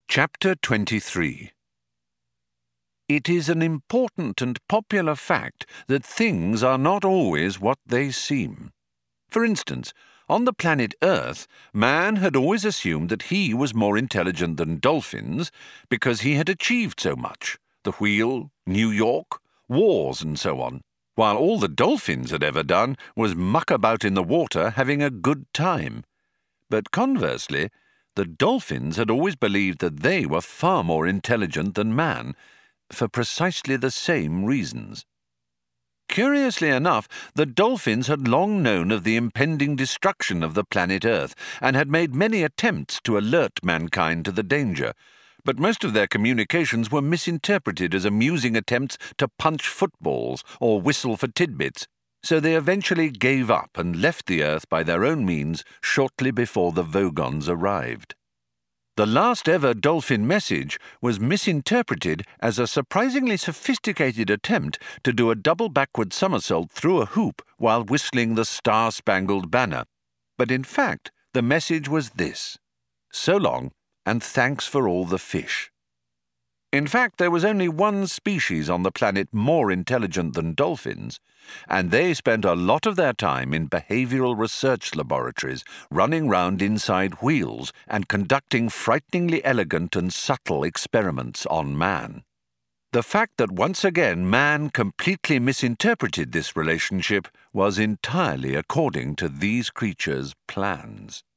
Chapter 23. It is an important and popular fact that things are not always what they seem. For instance, on the planet Earth, man had always assumed that he was more intelligent than dolphins because he had achieved so much: the wheel, New York, wars, and so on, while all the dolphins had ever done was muck about in the water having a good time. But conversely, the dolphins had always believed that they were far more intelligent than man, for precisely the same reasons. Curiously enough, the dolphins had long known of the impending destruction of the planet Earth and had made many attempts to alert mankind to the danger, but most of their communications were misinterpreted as amusing attempts to punch footballs or whistle for tidbits, so they eventually gave up and left the Earth by their own means shortly before the Vogons arrived. The last ever dolphin message was misinterpreted as a surprisingly sophisticated attempt to do a double backward somersault through a hoop while whistling the Star-Spangled Banner. But in fact, the message was this: "So long, and thanks for all the fish." In fact, there was only one species on the planet more intelligent than dolphins, and they spent a lot of their time in behavioral research laboratories, running round inside wheels and conducting frighteningly elegant and subtle experiments on man. The fact that once again man completely misinterpreted this relationship was entirely according to these creatures' plans.